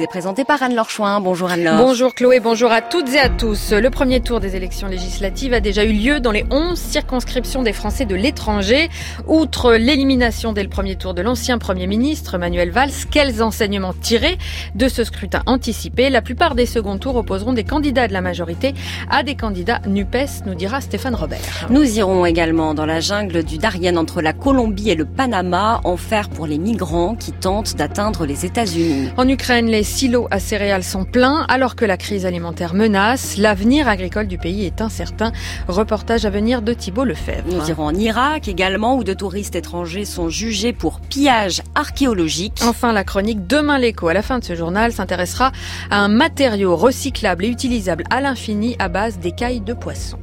est présenté par Anne-Laure Chouin. Bonjour Anne-Laure. Bonjour Chloé, bonjour à toutes et à tous. Le premier tour des élections législatives a déjà eu lieu dans les 11 circonscriptions des Français de l'étranger. Outre l'élimination dès le premier tour de l'ancien Premier ministre Manuel Valls, quels enseignements tirer de ce scrutin anticipé? La plupart des seconds tours opposeront des candidats de la majorité à des candidats NUPES, nous dira Stéphane Robert. Nous irons également dans la jungle du Darien entre la Colombie et le Panama, enfer pour les migrants qui tentent d'atteindre les États-Unis. En Ukraine, les silos à céréales sont pleins alors que la crise alimentaire menace. L'avenir agricole du pays est incertain. Reportage à venir de Thibault Lefebvre. Nous irons en Irak également où 2 touristes étrangers sont jugés pour pillage archéologique. Enfin, la chronique Demain l'écho à la fin de ce journal s'intéressera à un matériau recyclable et utilisable à l'infini à base d'écailles de poisson.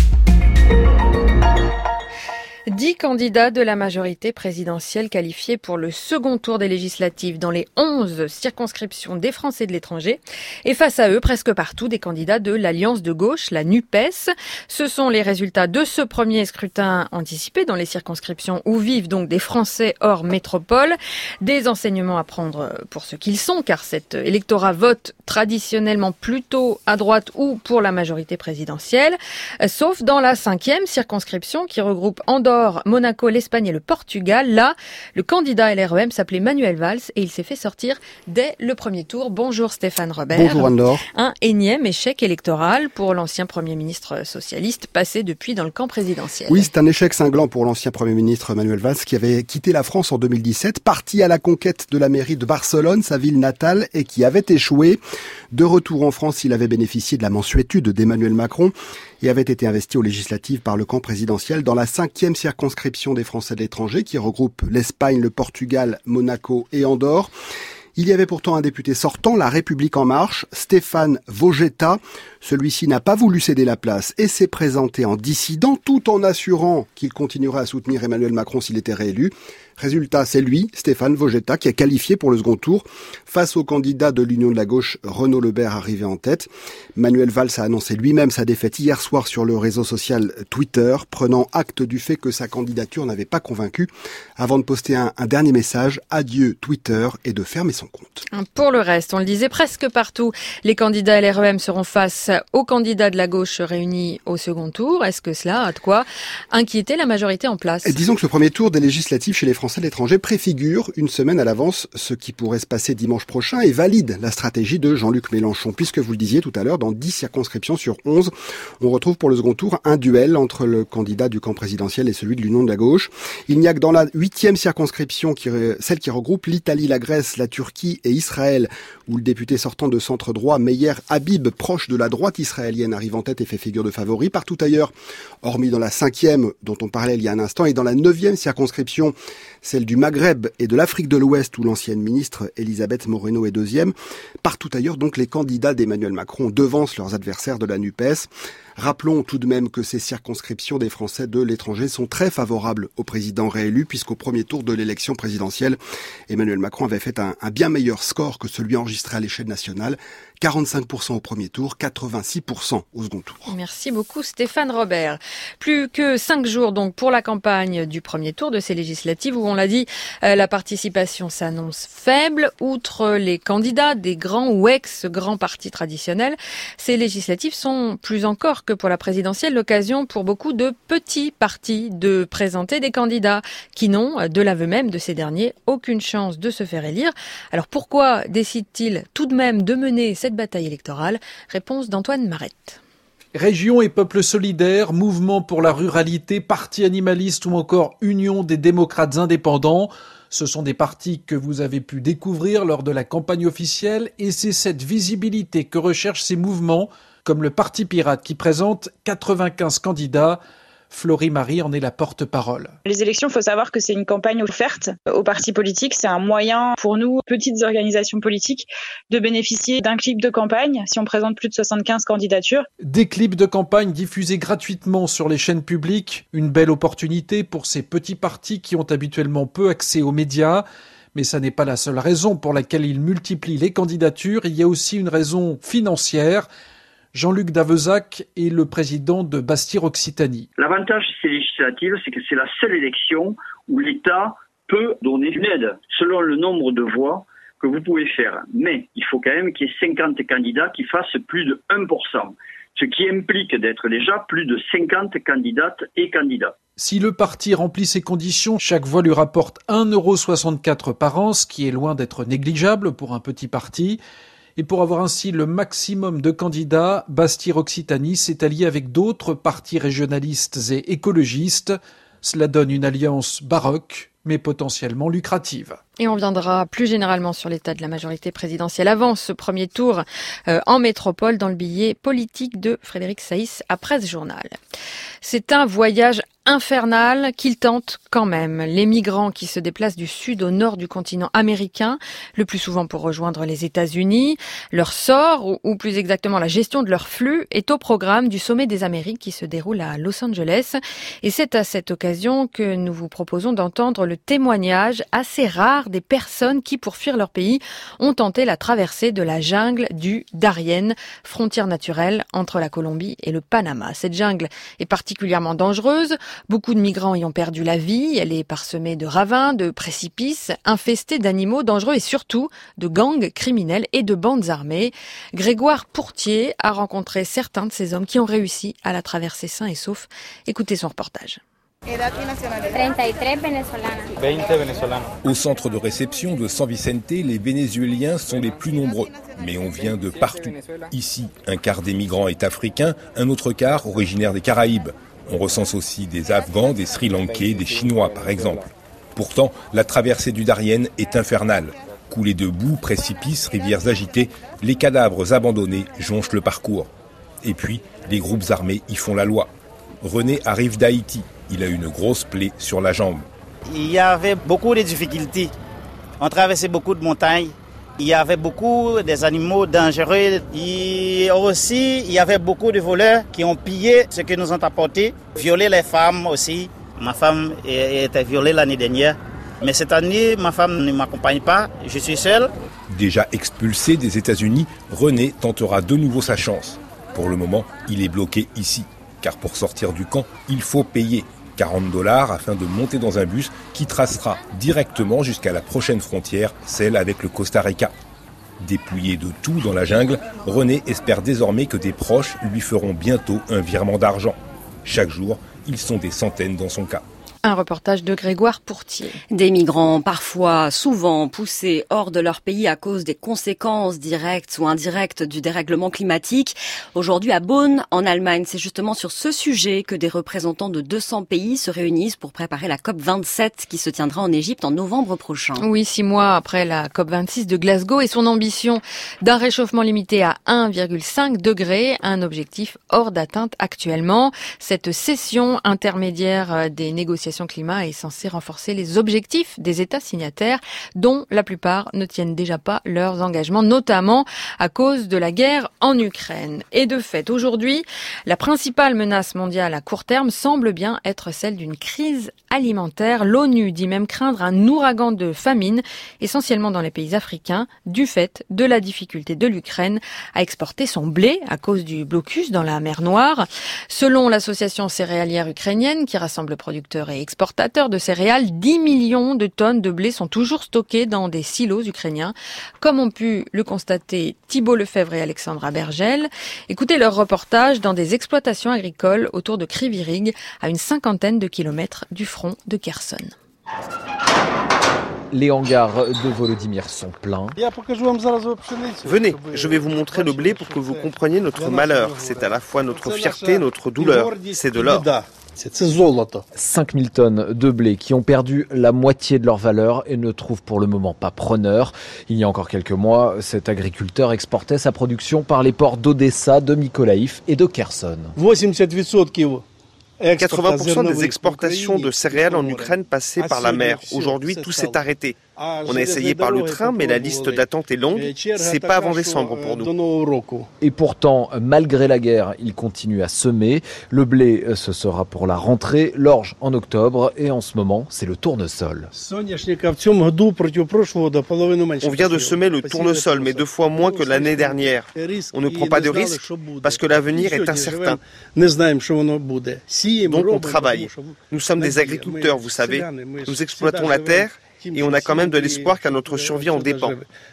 10 candidats de la majorité présidentielle qualifiés pour le second tour des législatives dans les 11 circonscriptions des Français de l'étranger. Et face à eux, presque partout, des candidats de l'Alliance de gauche, la NUPES. Ce sont les résultats de ce premier scrutin anticipé dans les circonscriptions où vivent donc des Français hors métropole. Des enseignements à prendre pour ce qu'ils sont, car cet électorat vote traditionnellement plutôt à droite ou pour la majorité présidentielle. Sauf dans la 5e circonscription qui regroupe Andorre, Monaco, l'Espagne et le Portugal. Là, le candidat LREM s'appelait Manuel Valls et il s'est fait sortir dès le premier tour. Bonjour Stéphane Robert. Bonjour Anne-Laure. Un énième échec électoral pour l'ancien Premier ministre socialiste passé depuis dans le camp présidentiel. Oui, c'est un échec cinglant pour l'ancien Premier ministre Manuel Valls qui avait quitté la France en 2017, parti à la conquête de la mairie de Barcelone, sa ville natale, et qui avait échoué. De retour en France, il avait bénéficié de la mansuétude d'Emmanuel Macron et avait été investi aux législatives par le camp présidentiel dans la 5e circonscription des Français de l'étranger qui regroupe l'Espagne, le Portugal, Monaco et Andorre. Il y avait pourtant un député sortant, La République En Marche, Stéphane Vojetta. Celui-ci n'a pas voulu céder la place et s'est présenté en dissident tout en assurant qu'il continuerait à soutenir Emmanuel Macron s'il était réélu. Résultat, c'est lui, Stéphane Vojetta, qui est qualifié pour le second tour face au candidat de l'Union de la gauche, Renaud Lebert, arrivé en tête. Manuel Valls a annoncé lui-même sa défaite hier soir sur le réseau social Twitter, prenant acte du fait que sa candidature n'avait pas convaincu, avant de poster un dernier message, adieu Twitter, et de fermer son compte. Pour le reste, on le disait presque partout, les candidats LREM seront face aux candidats de la gauche réunis au second tour. Est-ce que cela a de quoi inquiéter la majorité en place? Et disons que le premier tour des législatives chez les Français de l'étranger préfigure une semaine à l'avance ce qui pourrait se passer dimanche prochain et valide la stratégie de Jean-Luc Mélenchon. Puisque vous le disiez tout à l'heure, dans 10 circonscriptions sur 11, on retrouve pour le second tour un duel entre le candidat du camp présidentiel et celui de l'Union de la gauche. Il n'y a que dans la 8e circonscription, celle qui regroupe l'Italie, la Grèce, la Turquie et Israël, où le député sortant de centre droit, Meyer Habib, proche de la droite israélienne, arrive en tête et fait figure de favori. Partout ailleurs, hormis dans la 5e dont on parlait il y a un instant, et dans la 9e circonscription, celle du Maghreb et de l'Afrique de l'Ouest, où l'ancienne ministre Elisabeth Moreno est 2e. Partout ailleurs, donc, les candidats d'Emmanuel Macron devancent leurs adversaires de la NUPES. Rappelons tout de même que ces circonscriptions des Français de l'étranger sont très favorables au président réélu, puisqu'au premier tour de l'élection présidentielle, Emmanuel Macron avait fait un bien meilleur score que celui enregistré à l'échelle nationale. 45% au premier tour, 86% au second tour. Merci beaucoup Stéphane Robert. Plus que 5 jours donc pour la campagne du premier tour de ces législatives où on l'a dit, la participation s'annonce faible. Outre les candidats des grands ou ex-grands partis traditionnels, ces législatives sont plus encore que pour la présidentielle l'occasion pour beaucoup de petits partis de présenter des candidats qui n'ont, de l'aveu même de ces derniers, aucune chance de se faire élire. Alors pourquoi décident-ils tout de même de mener cette bataille électorale? Réponse d'Antoine Marette. Région et Peuple solidaire, Mouvement pour la ruralité, Parti animaliste ou encore Union des démocrates indépendants. Ce sont des partis que vous avez pu découvrir lors de la campagne officielle et c'est cette visibilité que recherchent ces mouvements, comme le Parti pirate qui présente 95 candidats. Florie Marie en est la porte-parole. Les élections, il faut savoir que c'est une campagne offerte aux partis politiques. C'est un moyen pour nous, petites organisations politiques, de bénéficier d'un clip de campagne si on présente plus de 75 candidatures. Des clips de campagne diffusés gratuitement sur les chaînes publiques. Une belle opportunité pour ces petits partis qui ont habituellement peu accès aux médias. Mais ça n'est pas la seule raison pour laquelle ils multiplient les candidatures. Il y a aussi une raison financière. Jean-Luc Davezac est le président de Bastir Occitanie. L'avantage de ces législatives, c'est que c'est la seule élection où l'État peut donner une aide. Selon le nombre de voix, que vous pouvez faire. Mais il faut quand même qu'il y ait 50 candidats qui fassent plus de 1%. Ce qui implique d'être déjà plus de 50 candidates et candidats. Si le parti remplit ces conditions, chaque voix lui rapporte 1,64 € par an, ce qui est loin d'être négligeable pour un petit parti. Et pour avoir ainsi le maximum de candidats, Bastille-Occitanie s'est allié avec d'autres partis régionalistes et écologistes. Cela donne une alliance baroque, mais potentiellement lucrative. Et on viendra plus généralement sur l'état de la majorité présidentielle avant ce premier tour en métropole dans le billet politique de Frédéric Saïs à Presse Journal. C'est un voyage infernal qu'il tente quand même. Les migrants qui se déplacent du sud au nord du continent américain, le plus souvent pour rejoindre les États-Unis, leur sort, ou plus exactement la gestion de leur flux, est au programme du sommet des Amériques qui se déroule à Los Angeles. Et c'est à cette occasion que nous vous proposons d'entendre le témoignage assez rare des personnes qui, pour fuir leur pays, ont tenté la traversée de la jungle du Darien, frontière naturelle entre la Colombie et le Panama. Cette jungle est particulièrement dangereuse. Beaucoup de migrants y ont perdu la vie. Elle est parsemée de ravins, de précipices, infestée d'animaux dangereux et surtout de gangs criminels et de bandes armées. Grégoire Pourtier a rencontré certains de ces hommes qui ont réussi à la traverser sains et saufs. Écoutez son reportage. Au centre de réception de San Vicente, les Vénézuéliens sont les plus nombreux. Mais on vient de partout. Ici, un quart des migrants est africain, un autre quart originaire des Caraïbes. On recense aussi des Afghans, des Sri Lankais, des Chinois par exemple. Pourtant, la traversée du Darien est infernale. Coulées de boue, précipices, rivières agitées, les cadavres abandonnés jonchent le parcours. Et puis, les groupes armés y font la loi. René arrive d'Haïti. Il a une grosse plaie sur la jambe. Il y avait beaucoup de difficultés. On traversait beaucoup de montagnes. Il y avait beaucoup des animaux dangereux. Et aussi, il y avait beaucoup de voleurs qui ont pillé ce que nous ont apporté. Violé les femmes aussi. Ma femme était violée l'année dernière. Mais cette année, ma femme ne m'accompagne pas. Je suis seul. Déjà expulsé des États-Unis, René tentera de nouveau sa chance. Pour le moment, il est bloqué ici. Car pour sortir du camp, il faut payer $40 afin de monter dans un bus qui tracera directement jusqu'à la prochaine frontière, celle avec le Costa Rica. Dépouillé de tout dans la jungle, René espère désormais que des proches lui feront bientôt un virement d'argent. Chaque jour, ils sont des centaines dans son cas. Un reportage de Grégoire Pourtier. Des migrants, parfois, souvent poussés hors de leur pays à cause des conséquences directes ou indirectes du dérèglement climatique. Aujourd'hui, à Bonn, en Allemagne, c'est justement sur ce sujet que des représentants de 200 pays se réunissent pour préparer la COP27 qui se tiendra en Égypte en novembre prochain. Oui, 6 mois après la COP26 de Glasgow et son ambition d'un réchauffement limité à 1,5 degré, un objectif hors d'atteinte actuellement. Cette session intermédiaire des négociations climat est censée renforcer les objectifs des États signataires dont la plupart ne tiennent déjà pas leurs engagements, notamment à cause de la guerre en Ukraine. Et de fait, aujourd'hui, la principale menace mondiale à court terme semble bien être celle d'une crise alimentaire. L'ONU dit même craindre un ouragan de famine, essentiellement dans les pays africains, du fait de la difficulté de l'Ukraine à exporter son blé à cause du blocus dans la mer Noire. Selon l'association céréalière ukrainienne, qui rassemble producteurs et exportateurs de céréales, 10 millions de tonnes de blé sont toujours stockées dans des silos ukrainiens, comme ont pu le constater Thibault Lefebvre et Alexandra Bergel. Écoutez leur reportage dans des exploitations agricoles autour de Kryvyi-Rih, à une 50aine de kilomètres du front de Kherson. Les hangars de Volodymyr sont pleins. Venez, je vais vous montrer le blé pour que vous compreniez notre malheur. C'est à la fois notre fierté, notre douleur. C'est de l'or. 5000 tonnes de blé qui ont perdu la moitié de leur valeur et ne trouvent pour le moment pas preneur. Il y a encore quelques mois, cet agriculteur exportait sa production par les ports d'Odessa, de Mykolaïv et de Kherson. 80% des exportations de céréales en Ukraine passaient par la mer. Aujourd'hui, tout s'est arrêté. On a essayé par le train, mais la liste d'attente est longue. C'est pas avant décembre pour nous. Et pourtant, malgré la guerre, il continue à semer. Le blé, ce sera pour la rentrée, l'orge en octobre, et en ce moment, c'est le tournesol. On vient de semer le tournesol, mais 2 fois moins que l'année dernière. On ne prend pas de risque parce que l'avenir est incertain. Donc on travaille. Nous sommes des agriculteurs, vous savez. Nous exploitons la terre Et on a quand même de l'espoir car notre survie en dépend.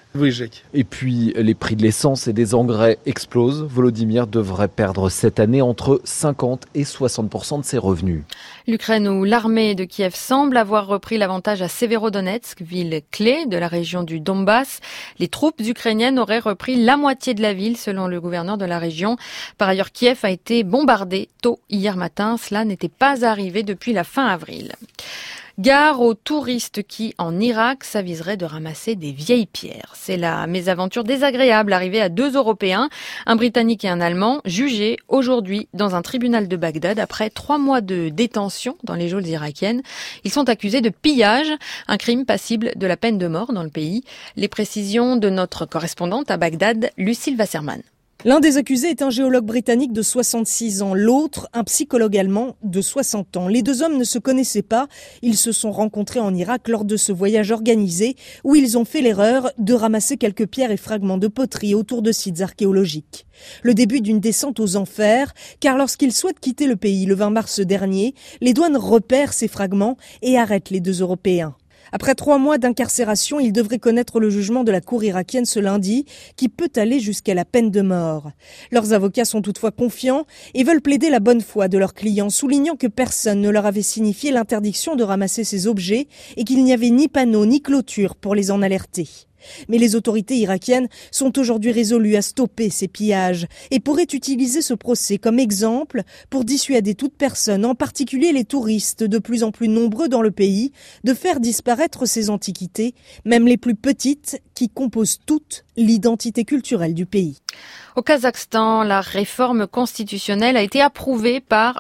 Et puis, les prix de l'essence et des engrais explosent. Volodymyr devrait perdre cette année entre 50 et 60% de ses revenus. L'Ukraine où l'armée de Kiev semble avoir repris l'avantage à Severodonetsk, ville clé de la région du Donbass. Les troupes ukrainiennes auraient repris la moitié de la ville, selon le gouverneur de la région. Par ailleurs, Kiev a été bombardé tôt hier matin. Cela n'était pas arrivé depuis la fin avril. Gare aux touristes qui, en Irak, s'aviseraient de ramasser des vieilles pierres. C'est la mésaventure désagréable arrivée à 2 Européens, un Britannique et un Allemand, jugés aujourd'hui dans un tribunal de Bagdad après 3 mois de détention dans les geôles irakiennes. Ils sont accusés de pillage, un crime passible de la peine de mort dans le pays. Les précisions de notre correspondante à Bagdad, Lucille Wasserman. L'un des accusés est un géologue britannique de 66 ans, l'autre un psychologue allemand de 60 ans. Les 2 hommes ne se connaissaient pas, ils se sont rencontrés en Irak lors de ce voyage organisé où ils ont fait l'erreur de ramasser quelques pierres et fragments de poterie autour de sites archéologiques. Le début d'une descente aux enfers, car lorsqu'ils souhaitent quitter le pays le 20 mars dernier, les douanes repèrent ces fragments et arrêtent les 2 Européens. Après 3 mois d'incarcération, ils devraient connaître le jugement de la cour irakienne ce lundi, qui peut aller jusqu'à la peine de mort. Leurs avocats sont toutefois confiants et veulent plaider la bonne foi de leurs clients, soulignant que personne ne leur avait signifié l'interdiction de ramasser ces objets et qu'il n'y avait ni panneau ni clôture pour les en alerter. Mais les autorités irakiennes sont aujourd'hui résolues à stopper ces pillages et pourraient utiliser ce procès comme exemple pour dissuader toute personne, en particulier les touristes de plus en plus nombreux dans le pays, de faire disparaître ces antiquités, même les plus petites, qui composent toute l'identité culturelle du pays. Au Kazakhstan, la réforme constitutionnelle a été approuvée par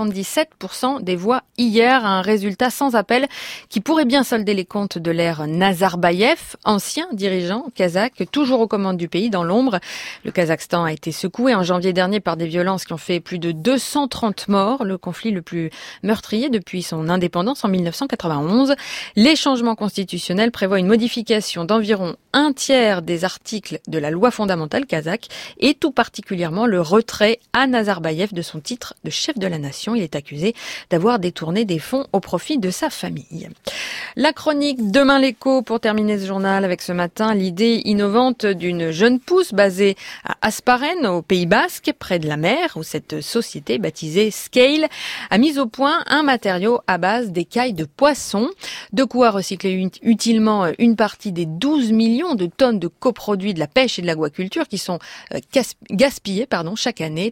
77% des voix hier, un résultat sans appel qui pourrait bien solder les comptes de l'ère Nazarbayev, ancien dirigeant kazakh, toujours aux commandes du pays dans l'ombre. Le Kazakhstan a été secoué en janvier dernier par des violences qui ont fait plus de 230 morts, le conflit le plus meurtrier depuis son indépendance en 1991. Les changements constitutionnels prévoient une modification d'environ 1/3 des articles de la loi fondamentale kazakh et tout particulièrement le retrait à Nazarbayev de son titre de chef de la nation. Il est accusé d'avoir détourné des fonds au profit de sa famille. La chronique Demain l'Écho pour terminer ce journal avec ce matin l'idée innovante d'une jeune pousse basée à Asparen au Pays Basque, près de la mer, où cette société baptisée Scale a mis au point un matériau à base d'écailles de poisson, de quoi recycler utilement une partie des 12 millions de tonnes de coproduits de la pêche et de l'aquaculture qui sont gaspillés chaque année,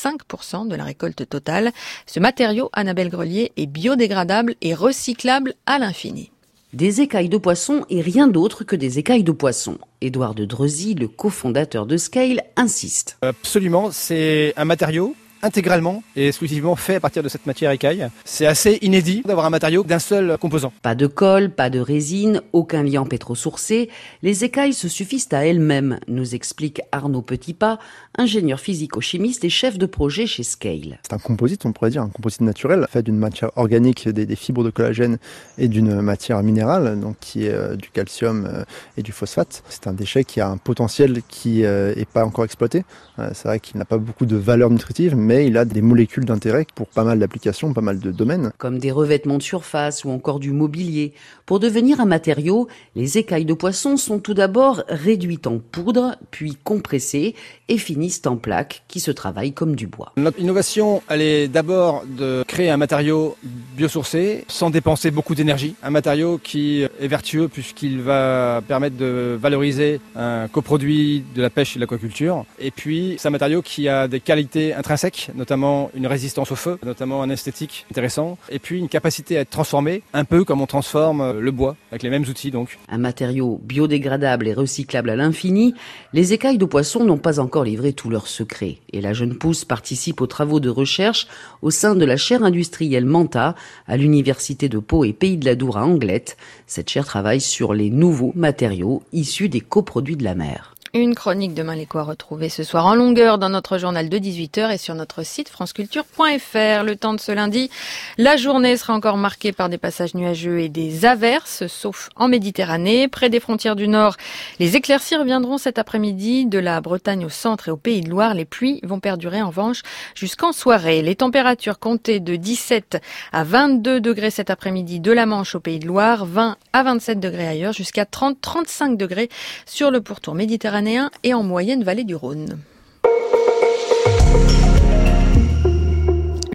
35% de la récolte totale. Ce matériau, Annabelle Grelier, est biodégradable et recyclable à l'infini. Des écailles de poisson et rien d'autre que des écailles de poisson. Édouard de Drezy, le cofondateur de Scale, insiste. Absolument, c'est un matériau intégralement et exclusivement fait à partir de cette matière écaille. C'est assez inédit d'avoir un matériau d'un seul composant. Pas de colle, pas de résine, aucun liant pétrosourcé. Les écailles se suffisent à elles-mêmes, nous explique Arnaud Petitpas, ingénieur physico-chimiste et chef de projet chez Scale. C'est un composite, on pourrait dire, un composite naturel, fait d'une matière organique, des fibres de collagène et d'une matière minérale, donc qui est du calcium et du phosphate. C'est un déchet qui a un potentiel qui est pas encore exploité. C'est vrai qu'il n'a pas beaucoup de valeur nutritive, mais il a des molécules d'intérêt pour pas mal d'applications, pas mal de domaines. Comme des revêtements de surface ou encore du mobilier. Pour devenir un matériau, les écailles de poisson sont tout d'abord réduites en poudre, puis compressées et finissent en plaques qui se travaillent comme du bois. Notre innovation, elle est d'abord de créer un matériau biosourcé sans dépenser beaucoup d'énergie. Un matériau qui est vertueux puisqu'il va permettre de valoriser un coproduit de la pêche et de l'aquaculture. Et puis, c'est un matériau qui a des qualités intrinsèques, notamment une résistance au feu, notamment un esthétique intéressant, et puis une capacité à être transformé, un peu comme on transforme le bois, avec les mêmes outils donc. Un matériau biodégradable et recyclable à l'infini, les écailles de poisson n'ont pas encore livré tous leurs secrets. Et la jeune pousse participe aux travaux de recherche au sein de la chaire industrielle Manta, à l'université de Pau et Pays de la Dour à Anglet. Cette chaire travaille sur les nouveaux matériaux issus des coproduits de la mer. Une chronique de Maléco à retrouver ce soir en longueur dans notre journal de 18h et sur notre site franceculture.fr. Le temps de ce lundi, la journée sera encore marquée par des passages nuageux et des averses, sauf en Méditerranée. Près des frontières du Nord, les éclaircies reviendront cet après-midi. De la Bretagne au centre et au Pays de Loire, les pluies vont perdurer en revanche jusqu'en soirée. Les températures comptées de 17 à 22 degrés cet après-midi de la Manche au Pays de Loire, 20 à 27 degrés ailleurs, jusqu'à 30-35 degrés sur le pourtour méditerranéen et en moyenne vallée du Rhône.